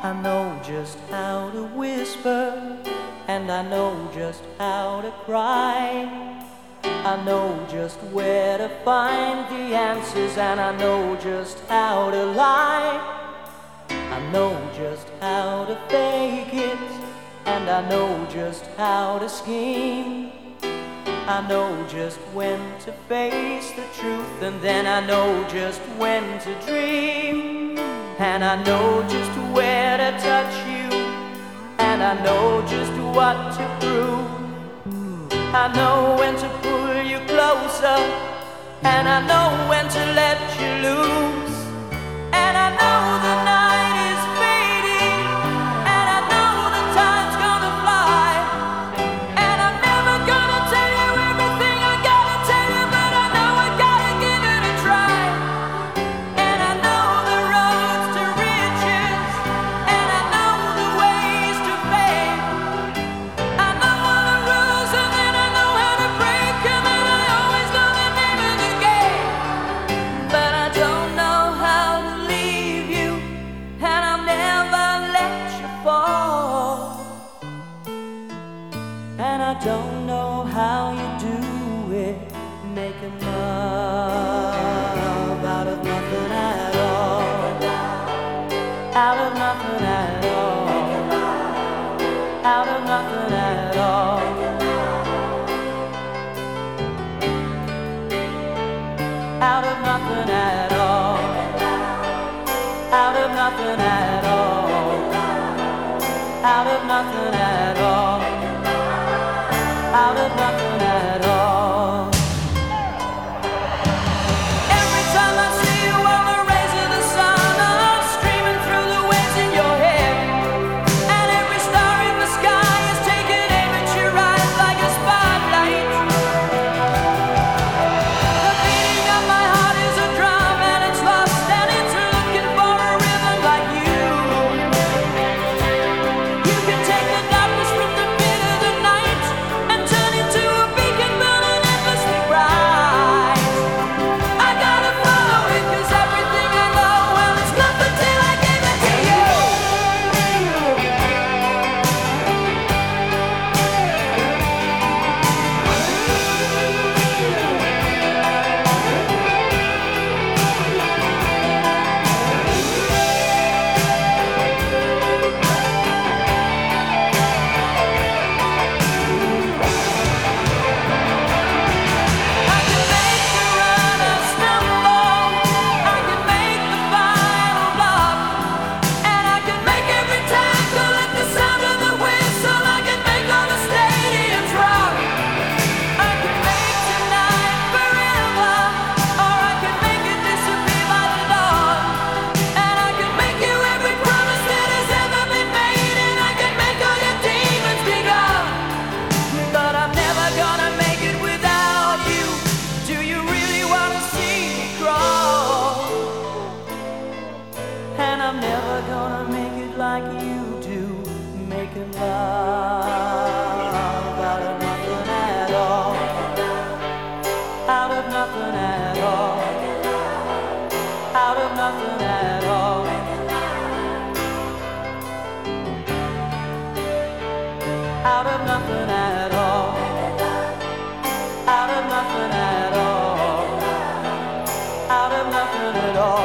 I know just how to whisper, and I know just how to cry. I know just where to find the answers, and I know just how to lie. I know just how to fake it, and I know just how to scheme. I know just when to face the truth, and then I know just when to dream. And I know just where to touch you, and I know just what to prove. I know when to pull you closer, and I know when to let you loose. And I know the night is fading, and I know the time's gonna fly. And I'm never gonna tell you everything I gotta tell you, but I know I gotta give it a try. And I know the roads to riches, and I know the ways to fame. I know all the rules, and then I know how to break them, and I always know the name of the game. But I don't know how to leave you, and I'll never let you fall. And I don't know how you do it, making love out of nothing at all. Out of nothing at all. Out of nothing at all. Out of nothing at all. Out of nothing at all. Out of nothing at all. Out of nothing at all. Every time I see you on the rays of the sun, I'm streaming through the waves in your head. And every star in the sky is taking aim at your eyes like a spotlight. The beating of my heart is a drum, and it's lost, and it's looking for a rhythm like you. You can take the darkness from the pit of the night and turn it to a beacon burning endlessly bright. I gotta follow it, 'cause everything I know, well, it's nothing till I give it to you. I can make you run or stumble, I can make the final block, and I can make every tackle at the sound of the whistle. I can make all the stadiums rock. I can make tonight forever, or I can make it disappear by the dawn. And I can make you every promise that has ever been made, and I can make all your demons be gone. But I'm never gonna make it without you. Do you really wanna see me crawl? And I'm never gonna make it like you do, making love out of nothing at all. Out of nothing at all. Out of nothing at all. Out of nothing at all. Out of nothing at all. Out of nothing at all.